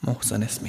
محسن اسمیت.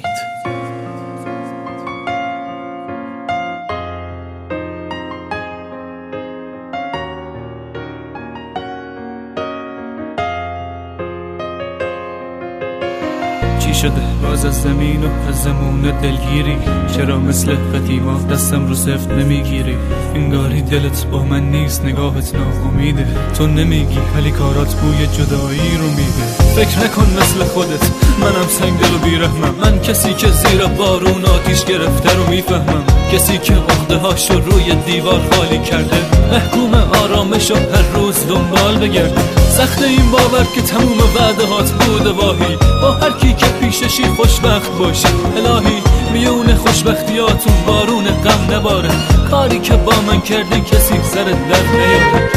چی شده باز از زمین و از زمون دلگیری؟ چرا مثل قدیما دستم رو سفت نمیگیری؟ انگاری دلت با من نیست، نگاهت ناامیده. تو نمیگی ولی کارات بوی جدایی رو میده. فکر نکن مثل خودت منم سنگ دل و بیرحمم. من کسی که زیر بارون آتیش گرفته رو میفهمم. کسی که عقده هاشو روی دیوار خالی کرده، محکوم آرامش و هر روز دنبال بگرده. سخت این باور که تموم وعده هات بوده واهی. با هر کی که پیششی خوشبخت باشی. الهی میون خوشبختیاتون بارون غم نباره. کاری که با من کردی کسی سرت در نیاره.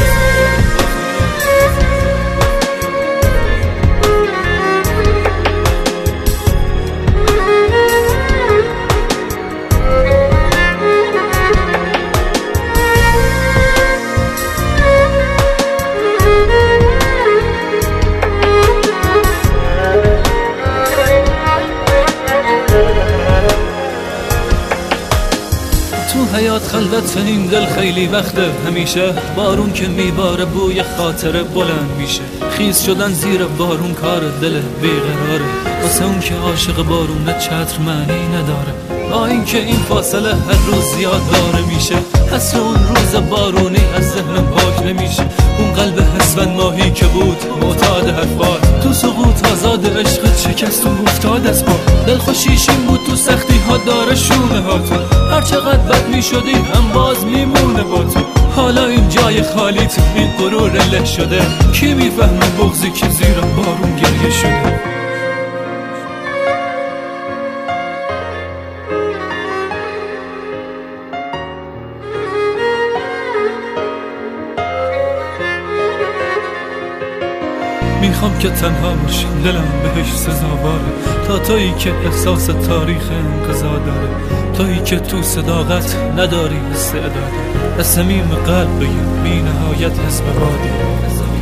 تو حیات خلوت این دل خیلی وقته. همیشه بارون که میباره بوی خاطره بلند میشه. خیز شدن زیر بارون کار دل بیقراره. واسه اون که عاشق بارونه چتر معنی نداره. با این که این فاصله هر روز زیاد داره میشه. حسر اون روز بارونی از ذهنم پاک نمیشه. اون قلب حسبن ماهی که بود معتاد حرفات، تو سقوط آزاد عشقت شکست و افتاد از پا. دلخوشیش این بود تو سختی ها داره شونه ها. تو هر چقدر بد میشدی هم باز میمونه با تو. حالا این جای خالی تو این غرور له شده. کی میفهمه بغضی که زیر بارون گریه شده؟ میخوام که تنها باشم، دلم بهش سزاواره. تا تویی که احساس تاریخ انقضا داره. تویی که تو صداقت نداری استعداد. از صمیم قلب بگم بی نهایت حس به بادی.